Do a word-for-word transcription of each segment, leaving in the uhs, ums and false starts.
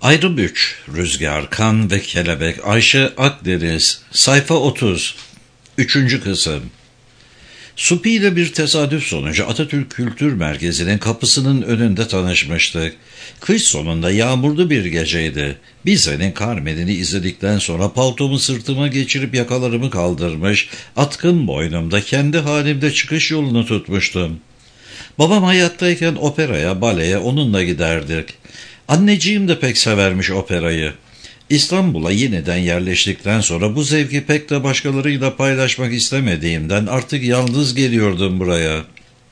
Ayrım üç. Rüzgar, Kan ve Kelebek. Ayşe Akdeniz. Sayfa otuz. Üçüncü kısım. Supi ile bir tesadüf sonucu Atatürk Kültür Merkezi'nin kapısının önünde tanışmıştık. Kış sonunda yağmurlu bir geceydi. Bize'nin Carmen'ini izledikten sonra paltomu sırtıma geçirip yakalarımı kaldırmış, atkım boynumda kendi halimde çıkış yolunu tutmuştum. Babam hayattayken operaya, baleye onunla giderdik. Anneciğim de pek severmiş operayı. İstanbul'a yeniden yerleştikten sonra bu zevki pek de başkalarıyla paylaşmak istemediğimden artık yalnız geliyordum buraya.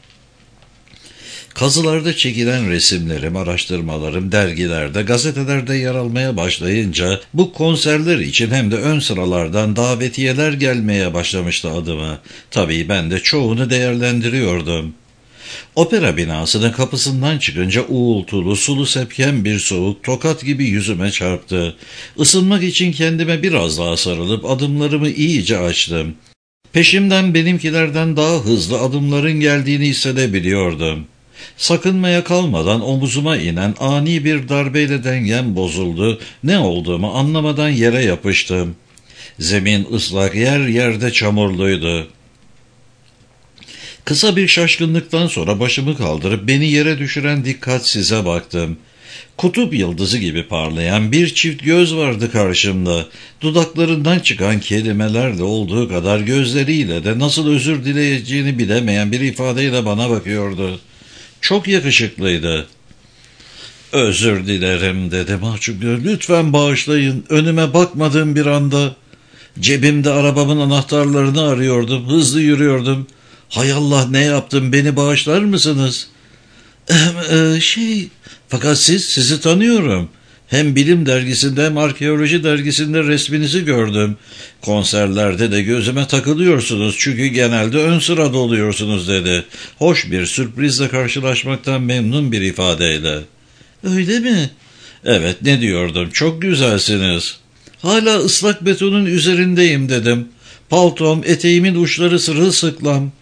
Kazılarda çekilen resimlerim, araştırmalarım dergilerde, gazetelerde yer almaya başlayınca bu konserler için hem de ön sıralardan davetiyeler gelmeye başlamıştı adıma. Tabii ben de çoğunu değerlendiriyordum. Opera binasının kapısından çıkınca uğultulu, sulu sepken bir soğuk tokat gibi yüzüme çarptı. Isınmak için kendime biraz daha sarılıp adımlarımı iyice açtım. Peşimden benimkilerden daha hızlı adımların geldiğini hissedebiliyordum. Sakınmaya kalmadan omuzuma inen ani bir darbeyle dengem bozuldu. Ne olduğumu anlamadan yere yapıştım. Zemin ıslak, yer yerde çamurluydu. Kısa bir şaşkınlıktan sonra başımı kaldırıp beni yere düşüren dikkatsize baktım. Kutup yıldızı gibi parlayan bir çift göz vardı karşımda. Dudaklarından çıkan kelimelerle olduğu kadar gözleriyle de nasıl özür dileyeceğini bilemeyen bir ifadeyle bana bakıyordu. Çok yakışıklıydı. "Özür dilerim," dedi mahcup. "Lütfen bağışlayın. Önüme bakmadığım bir anda cebimde arabamın anahtarlarını arıyordum. Hızlı yürüyordum. Hay Allah, ne yaptım, beni bağışlar mısınız?" Ee, şey, fakat siz, sizi tanıyorum. Hem bilim dergisinde hem arkeoloji dergisinde resminizi gördüm. Konserlerde de gözüme takılıyorsunuz çünkü genelde ön sırada oluyorsunuz, dedi. Hoş bir sürprizle karşılaşmaktan memnun bir ifadeyle. Öyle mi? Evet, ne diyordum, çok güzelsiniz. Hala ıslak betonun üzerindeyim, dedim. Paltom, eteğimin uçları sırılsıklam.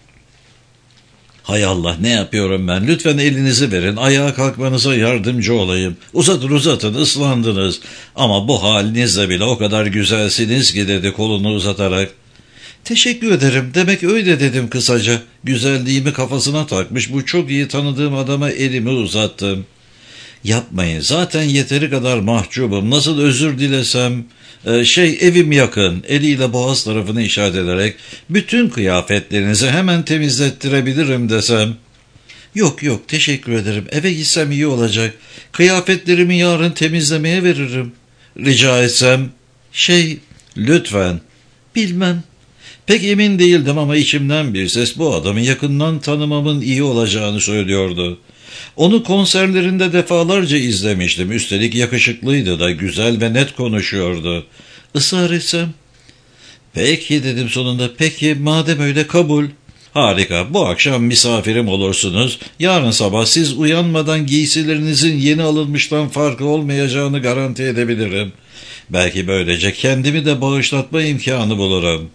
Hay Allah, ne yapıyorum ben? Lütfen elinizi verin, ayağa kalkmanıza yardımcı olayım. Uzatın uzatın, ıslandınız. Ama bu halinizle bile o kadar güzelsiniz ki, dedi kolunu uzatarak. Teşekkür ederim, demek öyle, dedim kısaca. Güzelliğimi kafasına takmış bu çok iyi tanıdığım adama elimi uzattım. Yapmayın, zaten yeteri kadar mahcubum, nasıl özür dilesem... Ee, şey evim yakın, eliyle boğaz tarafını işaret ederek, bütün kıyafetlerinizi hemen temizlettirebilirim desem. Yok yok, teşekkür ederim, eve gitsem iyi olacak, kıyafetlerimi yarın temizlemeye veririm. Rica etsem. Şey, lütfen. Bilmem. Pek emin değildim ama içimden bir ses bu adamı yakından tanımamın iyi olacağını söylüyordu. Onu konserlerinde defalarca izlemiştim. Üstelik yakışıklıydı da, güzel ve net konuşuyordu. Israr etsem? Peki, dedim sonunda. Peki, madem öyle, kabul. Harika, bu akşam misafirim olursunuz. Yarın sabah siz uyanmadan giysilerinizin yeni alınmıştan farkı olmayacağını garanti edebilirim. Belki böylece kendimi de bağışlatma imkanı bulurum.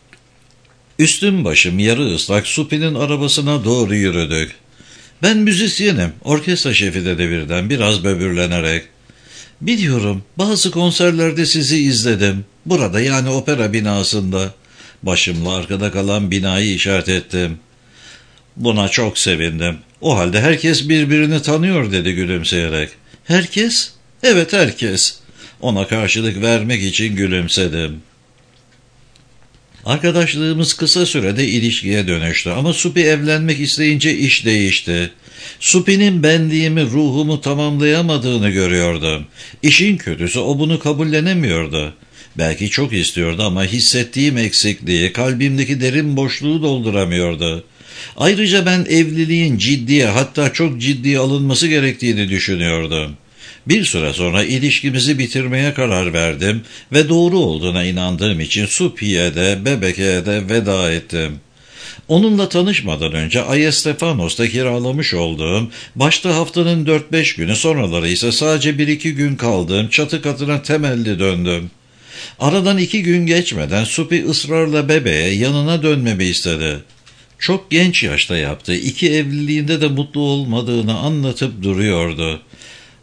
Üstüm başım yarı ıslak Supi'nin arabasına doğru yürüdük. Ben müzisyenim, orkestra şefi, dedi birden biraz böbürlenerek. Biliyorum, bazı konserlerde sizi izledim. Burada, yani opera binasında. Başımla arkada kalan binayı işaret ettim. Buna çok sevindim. O halde herkes birbirini tanıyor, dedi gülümseyerek. Herkes? Evet, herkes. Ona karşılık vermek için gülümsedim. Arkadaşlığımız kısa sürede ilişkiye dönüştü ama Supi evlenmek isteyince iş değişti. Supi'nin benliğimi, ruhumu tamamlayamadığını görüyordum. İşin kötüsü o bunu kabullenemiyordu. Belki çok istiyordu ama hissettiğim eksikliği, kalbimdeki derin boşluğu dolduramıyordu. Ayrıca ben evliliğin ciddiye, hatta çok ciddiye alınması gerektiğini düşünüyordum. Bir süre sonra ilişkimizi bitirmeye karar verdim ve doğru olduğuna inandığım için Supi'ye de Bebeke'ye de veda ettim. Onunla tanışmadan önce Ayestefanos'ta kiralamış olduğum, başta haftanın dört beş günü, sonraları ise sadece bir iki gün kaldığım çatı katına temelli döndüm. Aradan iki gün geçmeden Supi ısrarla Bebe'ye yanına dönmemi istedi. Çok genç yaşta yaptığı iki evliliğinde de mutlu olmadığını anlatıp duruyordu.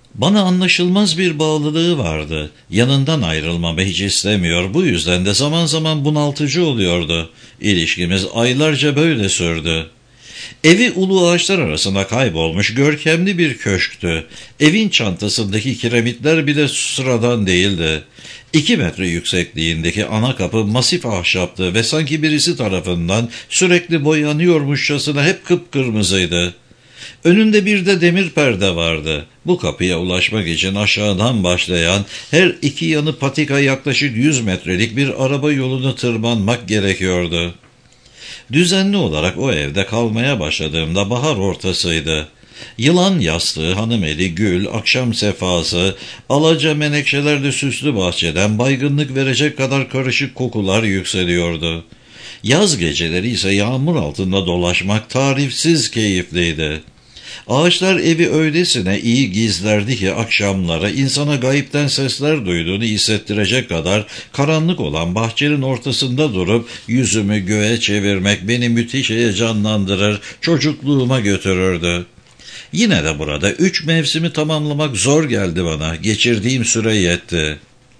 Bana anlaşılmaz bir bağlılığı vardı. Yanından ayrılmamı hiç istemiyor. Bu yüzden de zaman zaman bunaltıcı oluyordu. İlişkimiz aylarca böyle sürdü. Evi ulu ağaçlar arasında kaybolmuş görkemli bir köşktü. Evin çantasındaki kiremitler bile sıradan değildi. İki metre yüksekliğindeki ana kapı masif ahşaptı ve sanki birisi tarafından sürekli boyanıyormuşçasına hep kıpkırmızıydı. Önünde bir de demir perde vardı. Bu kapıya ulaşmak için aşağıdan başlayan, her iki yanı patika yaklaşık yüz metrelik bir araba yolunu tırmanmak gerekiyordu. Düzenli olarak o evde kalmaya başladığımda bahar ortasıydı. Yılan yastığı, hanımeli, gül, akşam sefası, alaca menekşelerle süslü bahçeden baygınlık verecek kadar karışık kokular yükseliyordu. Yaz geceleri ise yağmur altında dolaşmak tarifsiz keyifliydi. Ağaçlar evi öylesine iyi gizlerdi ki akşamları insana gayipten sesler duyduğunu hissettirecek kadar karanlık olan bahçenin ortasında durup yüzümü göğe çevirmek beni müthiş heyecanlandırır, çocukluğuma götürürdü. Yine de burada üç mevsimi tamamlamak zor geldi bana, geçirdiğim süre yetti.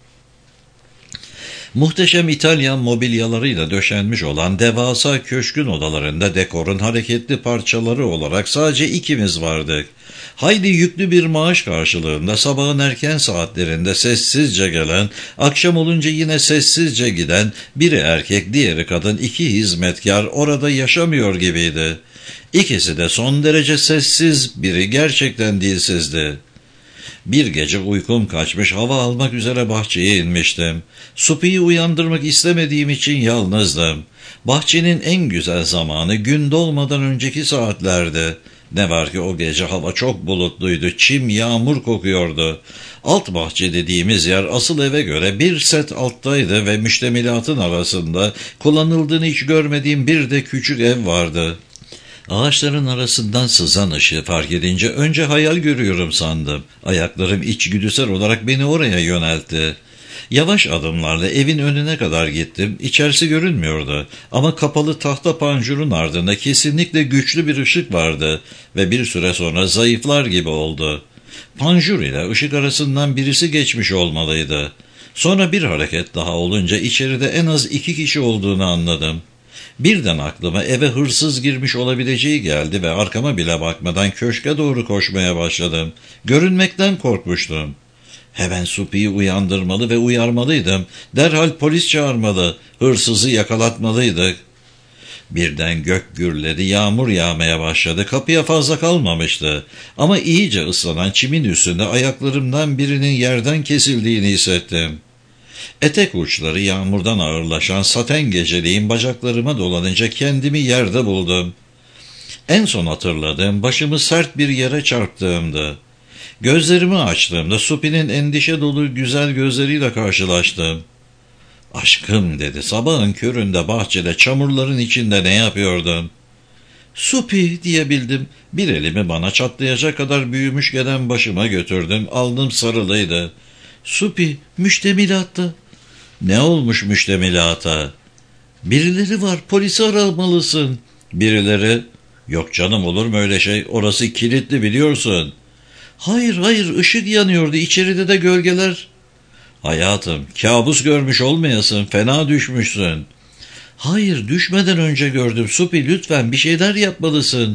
Muhteşem İtalyan mobilyalarıyla döşenmiş olan devasa köşkün odalarında dekorun hareketli parçaları olarak sadece ikimiz vardık. Hayli yüklü bir maaş karşılığında sabahın erken saatlerinde sessizce gelen, akşam olunca yine sessizce giden, biri erkek diğeri kadın iki hizmetkar orada yaşamıyor gibiydi. İkisi de son derece sessiz, biri gerçekten dilsizdi. Bir gece uykum kaçmış, hava almak üzere bahçeye inmiştim. Supi'yi uyandırmak istemediğim için yalnızdım. Bahçenin en güzel zamanı gün doğmadan önceki saatlerdi. Ne var ki o gece hava çok bulutluydu, çim yağmur kokuyordu. Alt bahçe dediğimiz yer asıl eve göre bir set alttaydı ve müştemilatın arasında kullanıldığını hiç görmediğim bir de küçük ev vardı. Ağaçların arasından sızan ışığı fark edince önce hayal görüyorum sandım. Ayaklarım içgüdüsel olarak beni oraya yöneltti. Yavaş adımlarla evin önüne kadar gittim. İçerisi görünmüyordu ama kapalı tahta panjurun ardında kesinlikle güçlü bir ışık vardı ve bir süre sonra zayıflar gibi oldu. Panjur ile ışık arasından birisi geçmiş olmalıydı. Sonra bir hareket daha olunca içeride en az iki kişi olduğunu anladım. Birden aklıma eve hırsız girmiş olabileceği geldi ve arkama bile bakmadan köşke doğru koşmaya başladım. Görünmekten korkmuştum. Hemen Supi'yi uyandırmalı ve uyarmalıydım. Derhal polis çağırmalı, hırsızı yakalatmalıydık. Birden gök gürledi, yağmur yağmaya başladı. Kapıya fazla kalmamıştı. Ama iyice ıslanan çimin üstünde ayaklarımdan birinin yerden kesildiğini hissettim. Etek uçları yağmurdan ağırlaşan saten geceliğin bacaklarıma dolanınca kendimi yerde buldum. En son hatırladığım başımı sert bir yere çarptığımdı. Gözlerimi açtığımda Supi'nin endişe dolu güzel gözleriyle karşılaştım. "Aşkım," dedi, "sabahın köründe bahçede çamurların içinde ne yapıyordun?" "Supi," diyebildim. Bir elimi bana çatlayacak kadar büyümüş gelen başıma götürdüm. Alnım sarılıydı. "Supi, müştemilatta." "Ne olmuş müştemilata?" "Birileri var, polisi aramalısın." "Birileri?" "Yok canım, olur mu öyle şey, orası kilitli biliyorsun." "Hayır hayır, ışık yanıyordu, içeride de gölgeler." "Hayatım, kabus görmüş olmayasın, fena düşmüşsün." "Hayır, düşmeden önce gördüm Supi, lütfen bir şeyler yapmalısın."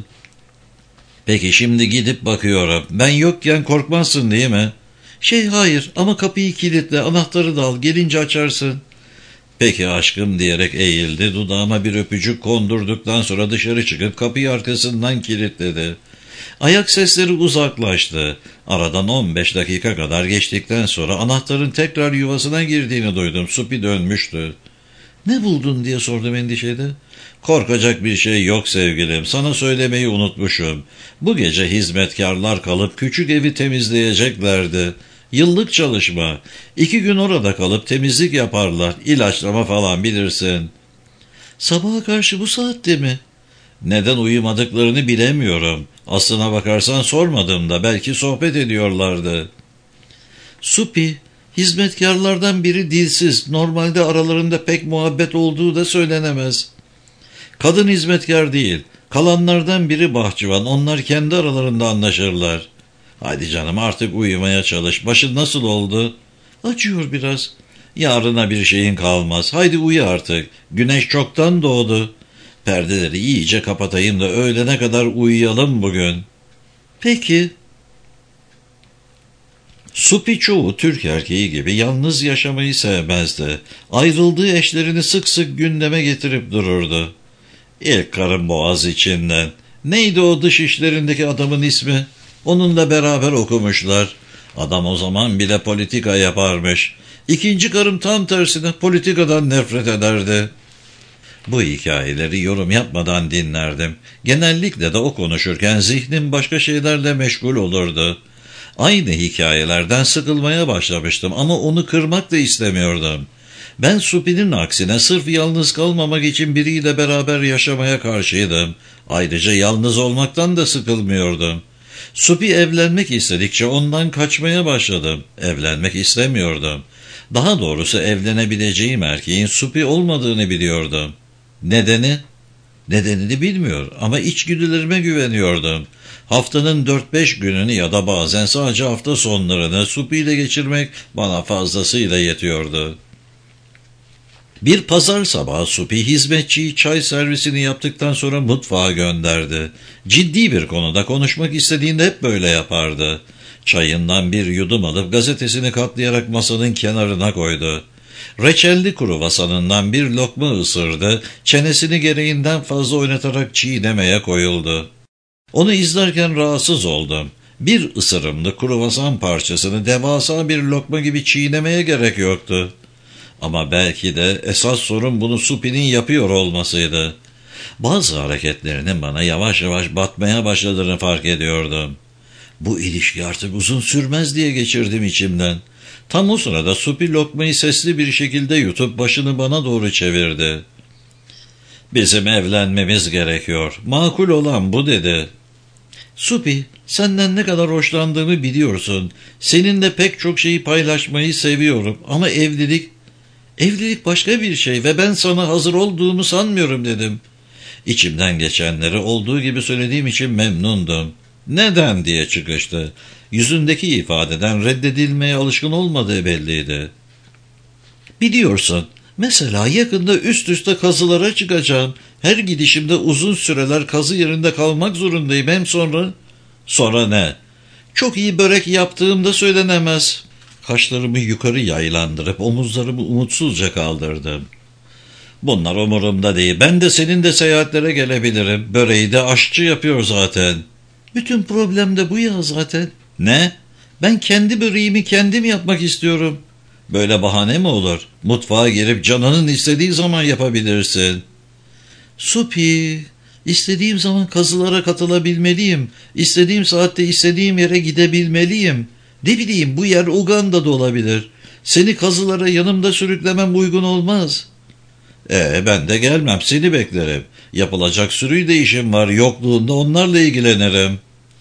"Peki şimdi gidip bakıyorum, ben yokken korkmazsın değil mi?" "Şey hayır, ama kapıyı kilitle, anahtarı da al, gelince açarsın." "Peki aşkım," diyerek eğildi, dudağıma bir öpücük kondurduktan sonra dışarı çıkıp kapıyı arkasından kilitledi. Ayak sesleri uzaklaştı. Aradan on beş dakika kadar geçtikten sonra anahtarın tekrar yuvasına girdiğini duydum. Supi dönmüştü. "Ne buldun?" diye sordum endişeyle. "Korkacak bir şey yok sevgilim. Sana söylemeyi unutmuşum. Bu gece hizmetkarlar kalıp küçük evi temizleyeceklerdi. Yıllık çalışma. İki gün orada kalıp temizlik yaparlar. İlaçlama falan bilirsin." "Sabaha karşı bu saatte mi?" "Neden uyumadıklarını bilemiyorum. Aslına bakarsan sormadım da, belki sohbet ediyorlardı." "Supi, hizmetkarlardan biri dilsiz. Normalde aralarında pek muhabbet olduğu da söylenemez." "Kadın hizmetkar değil. Kalanlardan biri bahçıvan. Onlar kendi aralarında anlaşırlar." Hadi canım artık uyumaya çalış. Başın nasıl oldu? Acıyor biraz. Yarına bir şeyin kalmaz. Haydi uyu artık. Güneş çoktan doğdu. Perdeleri iyice kapatayım da öğlene kadar uyuyalım bugün. Peki. Supi çoğu Türk erkeği gibi yalnız yaşamayı sevmezdi. Ayrıldığı eşlerini sık sık gündeme getirip dururdu. İlk karın boğaz içinden. Neydi o dış işlerindeki adamın ismi? Onunla beraber okumuşlar. Adam o zaman bile politika yaparmış. İkinci karım tam tersine politikadan nefret ederdi. Bu hikayeleri yorum yapmadan dinlerdim. Genellikle de o konuşurken zihnim başka şeylerle meşgul olurdu. Aynı hikayelerden sıkılmaya başlamıştım ama onu kırmak da istemiyordum. Ben Supi'nin aksine sırf yalnız kalmamak için biriyle beraber yaşamaya karşıydım. Ayrıca yalnız olmaktan da sıkılmıyordum. Supi evlenmek istedikçe ondan kaçmaya başladım. Evlenmek istemiyordum. Daha doğrusu evlenebileceğim erkeğin Supi olmadığını biliyordum. Nedeni? Nedenini bilmiyor ama içgüdülerime güveniyordum. Haftanın dört beş gününü ya da bazen sadece hafta sonlarını Supi ile geçirmek bana fazlasıyla yetiyordu. Bir pazar sabahı Supi hizmetçiyi çay servisini yaptıktan sonra mutfağa gönderdi. Ciddi bir konuda konuşmak istediğinde hep böyle yapardı. Çayından bir yudum alıp gazetesini katlayarak masanın kenarına koydu. Reçelli kruvasanından bir lokma ısırdı, çenesini gereğinden fazla oynatarak çiğnemeye koyuldu. Onu izlerken rahatsız oldum. Bir ısırımlı kruvasan parçasını devasa bir lokma gibi çiğnemeye gerek yoktu. Ama belki de esas sorun bunu Supi'nin yapıyor olmasıydı. Bazı hareketlerinin bana yavaş yavaş batmaya başladığını fark ediyordum. Bu ilişki artık uzun sürmez diye geçirdim içimden. Tam o sırada Supi lokmayı sesli bir şekilde yutup başını bana doğru çevirdi. "Bizim evlenmemiz gerekiyor. Makul olan bu," dedi. "Supi, senden ne kadar hoşlandığımı biliyorsun. Seninle pek çok şeyi paylaşmayı seviyorum ama evlilik... Evlilik başka bir şey ve ben sana hazır olduğumu sanmıyorum," dedim. İçimden geçenleri olduğu gibi söylediğim için memnundum. "Neden?" diye çıkıştı. Yüzündeki ifadeden reddedilmeye alışkın olmadığı belliydi. "Biliyorsun, mesela yakında üst üste kazılara çıkacağım. Her gidişimde uzun süreler kazı yerinde kalmak zorundayım. Hem sonra..." "Sonra ne?" "Çok iyi börek yaptığım da söylenemez." Kaşlarımı yukarı yaylandırıp omuzlarımı umutsuzca kaldırdım. "Bunlar umurumda değil. Ben de senin de seyahatlere gelebilirim. Böreği de aşçı yapıyor zaten." "Bütün problem de bu ya zaten." "Ne?" "Ben kendi böreğimi kendim yapmak istiyorum." "Böyle bahane mi olur? Mutfağa girip canının istediği zaman yapabilirsin." "Supi, istediğim zaman kazılara katılabilmeliyim. İstediğim saatte istediğim yere gidebilmeliyim. Ne bileyim, bu yer Uganda'da olabilir. Seni kazılara yanımda sürüklemem uygun olmaz." "Ee, ben de gelmem, seni beklerim. Yapılacak sürü de işim var, yokluğunda onlarla ilgilenirim."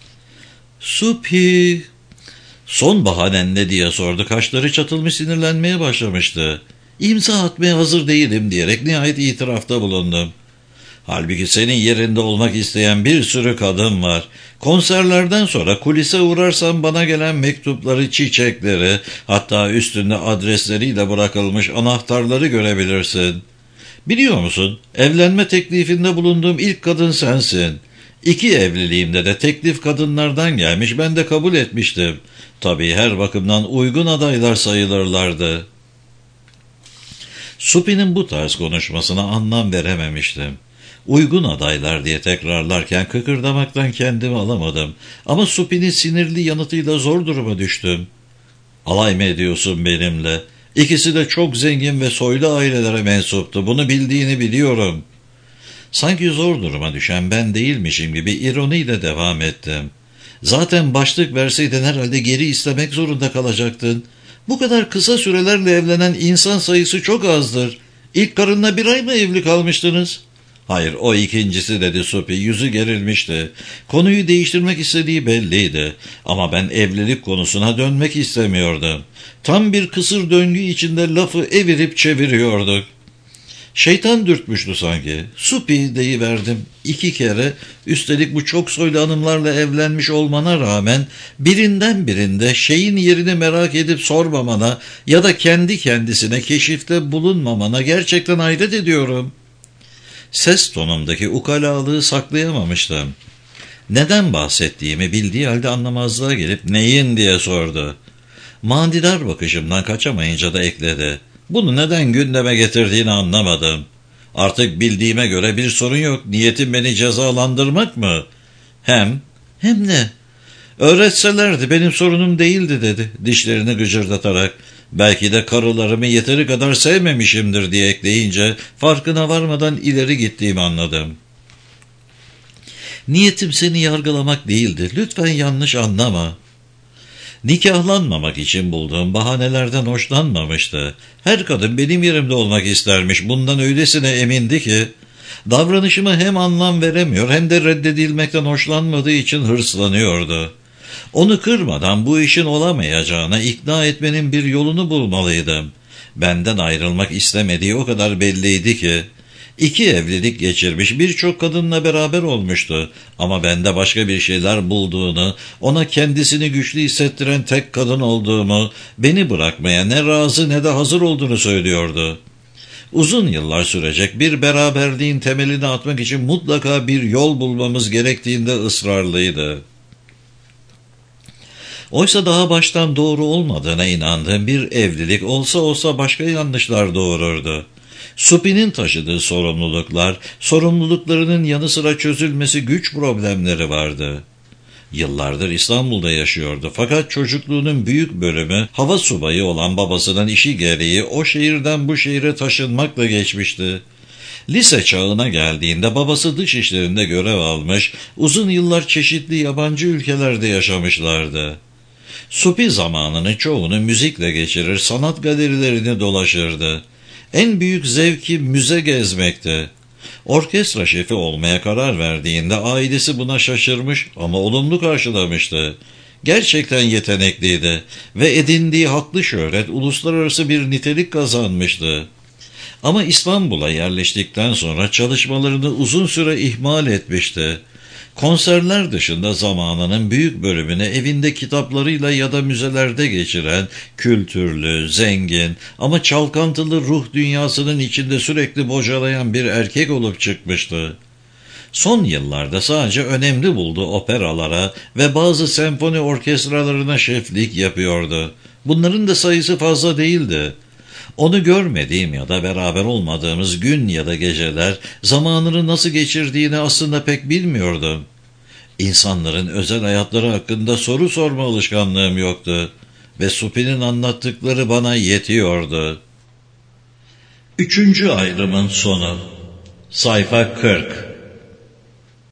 "Supi..." "Son bahanen ne?" diye sordu. Kaşları çatılmış, sinirlenmeye başlamıştı. "İmza atmaya hazır değilim," diyerek nihayet itirafta bulundum. "Halbuki senin yerinde olmak isteyen bir sürü kadın var. Konserlerden sonra kulise uğrarsan bana gelen mektupları, çiçekleri, hatta üstünde adresleriyle bırakılmış anahtarları görebilirsin. Biliyor musun, evlenme teklifinde bulunduğum ilk kadın sensin. İki evliliğimde de teklif kadınlardan gelmiş, ben de kabul etmiştim. Tabii her bakımdan uygun adaylar sayılırlardı." Supi'nin bu tarz konuşmasına anlam verememiştim. Uygun adaylar diye tekrarlarken kıkırdamaktan kendimi alamadım. Ama Supi'nin sinirli yanıtıyla zor duruma düştüm. "Alay mı ediyorsun benimle? İkisi de çok zengin ve soylu ailelere mensuptu. Bunu bildiğini biliyorum." Sanki zor duruma düşen ben değilmişim gibi ironiyle devam ettim. "Zaten başlık verseydin herhalde geri istemek zorunda kalacaktın. Bu kadar kısa sürelerle evlenen insan sayısı çok azdır. İlk karınla bir ay mı evli kalmıştınız?" "Hayır, o ikincisi," dedi Supi. Yüzü gerilmişti. Konuyu değiştirmek istediği belliydi. Ama ben evlilik konusuna dönmek istemiyordum. Tam bir kısır döngü içinde lafı evirip çeviriyorduk. Şeytan dürtmüştü sanki. Supi deyiverdim iki kere. Üstelik bu çok soylu hanımlarla evlenmiş olmana rağmen birinden birinde şeyin yerini merak edip sormamana ya da kendi kendisine keşifte bulunmamana gerçekten hayret ediyorum. Ses tonumdaki ukalalığı saklayamamıştım. Neden bahsettiğimi bildiği halde anlamazlığa gelip neyin diye sordu. Manidar bakışımdan kaçamayınca da ekledi. Bunu neden gündeme getirdiğini anlamadım. Artık bildiğime göre bir sorun yok. Niyetin beni cezalandırmak mı? Hem, hem ne? Öğretselerdi benim sorunum değildi dedi dişlerini gıcırdatarak. Belki de karılarımı yeteri kadar sevmemişimdir diye ekleyince farkına varmadan ileri gittiğimi anladım. Niyetim seni yargılamak değildi. Lütfen yanlış anlama. Nikahlanmamak için bulduğum bahanelerden hoşlanmamıştı. Her kadın benim yerimde olmak istermiş. Bundan öylesine emindi ki davranışıma hem anlam veremiyor hem de reddedilmekten hoşlanmadığı için hırslanıyordu. Onu kırmadan bu işin olamayacağına ikna etmenin bir yolunu bulmalıydım. Benden ayrılmak istemediği o kadar belliydi ki. İki evlilik geçirmiş, birçok kadınla beraber olmuştu. Ama bende başka bir şeyler bulduğunu, ona kendisini güçlü hissettiren tek kadın olduğumu, beni bırakmaya ne razı ne de hazır olduğunu söylüyordu. Uzun yıllar sürecek bir beraberliğin temelini atmak için mutlaka bir yol bulmamız gerektiğinde ısrarlıydı. Oysa daha baştan doğru olmadığına inandığım bir evlilik olsa olsa başka yanlışlar doğururdu. Supi'nin taşıdığı sorumluluklar, sorumluluklarının yanı sıra çözülmesi güç problemleri vardı. Yıllardır İstanbul'da yaşıyordu fakat çocukluğunun büyük bölümü hava subayı olan babasının işi gereği o şehirden bu şehire taşınmakla geçmişti. Lise çağına geldiğinde babası dış işlerinde görev almış, uzun yıllar çeşitli yabancı ülkelerde yaşamışlardı. Supi zamanını çoğunu müzikle geçirir, sanat galerilerini dolaşırdı. En büyük zevki müze gezmekti. Orkestra şefi olmaya karar verdiğinde ailesi buna şaşırmış ama olumlu karşılamıştı. Gerçekten yetenekliydi ve edindiği haklı şöhret uluslararası bir nitelik kazanmıştı. Ama İstanbul'a yerleştikten sonra çalışmalarını uzun süre ihmal etmişti. Konserler dışında zamanının büyük bölümünü evinde kitaplarıyla ya da müzelerde geçiren, kültürlü, zengin ama çalkantılı ruh dünyasının içinde sürekli bocalayan bir erkek olup çıkmıştı. Son yıllarda sadece önemli bulduğu operalara ve bazı senfoni orkestralarına şeflik yapıyordu. Bunların da sayısı fazla değildi. Onu görmediğim ya da beraber olmadığımız gün ya da geceler zamanını nasıl geçirdiğini aslında pek bilmiyordum. İnsanların özel hayatları hakkında soru sorma alışkanlığım yoktu ve Supi'nin anlattıkları bana yetiyordu. Üçüncü ayrımın sonu. Sayfa kırk.